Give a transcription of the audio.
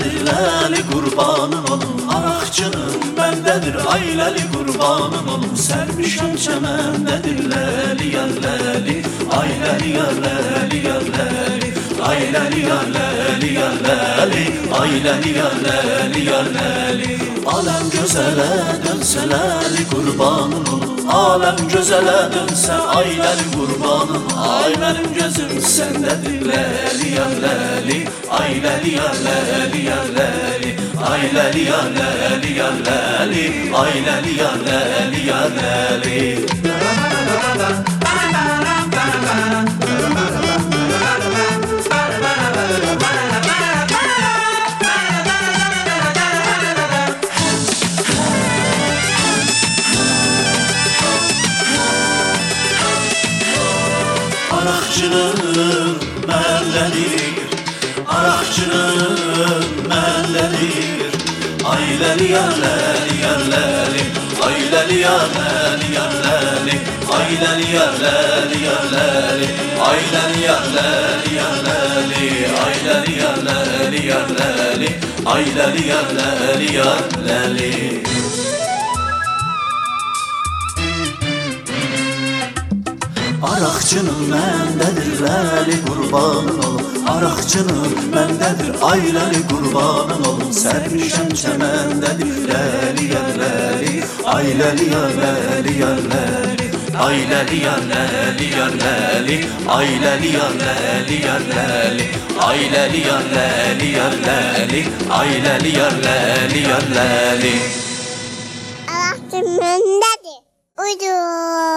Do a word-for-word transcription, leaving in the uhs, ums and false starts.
sendedir ləli qurbanın olum. Araqçının məndədir ayləli qurbanın olum. Sərmişəm çəməndədir ləli yar ləli, ayləli yar ləli yar ləli, ayləli yar ləli yar ləli, ayləli yar ləli yar ləli. Aləm gözələ dönsə ləli qurbanın olum. Aləm gözələ dönsə ayləli qurbanın. Ay mənim gözüm səndədir ləli yar ləli, ayləli yar ləli yar ləli, ayləli yar ləli yar ləli, ayləli yar ləli yar ləli. Araqçının məllədir, araqçının məllədir. Ayləli yar ləli yar ləli, ayləli yar ləli yar ləli, ayləli yar ləli yar ləli, ayləli yar ləli yar ləli, ayləli yar ləli yar ləli, ayləli yar ləli yar ləli. Araqçının məndədir ləli qurbanın olum. Araqçının məndədir ayləli qurbanın olum. Sərmişəm çəməndədir ləli yar ləli, ayləli yar ləli yar ləli, ayləli yar ləli yar ləli, ayləli yar ləli yar ləli, ayləli yar ləli yar ləli, ayləli yar ləli yar ləli. Araqçının məndədir. Uydur.